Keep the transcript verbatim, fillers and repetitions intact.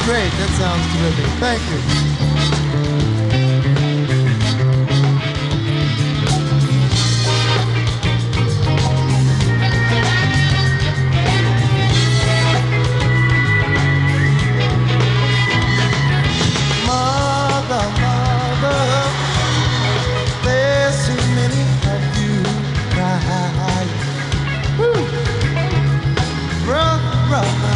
Great, that sounds terrific. Thank you. Mother, mother, there's too many of you crying. Woo. Brother, brother,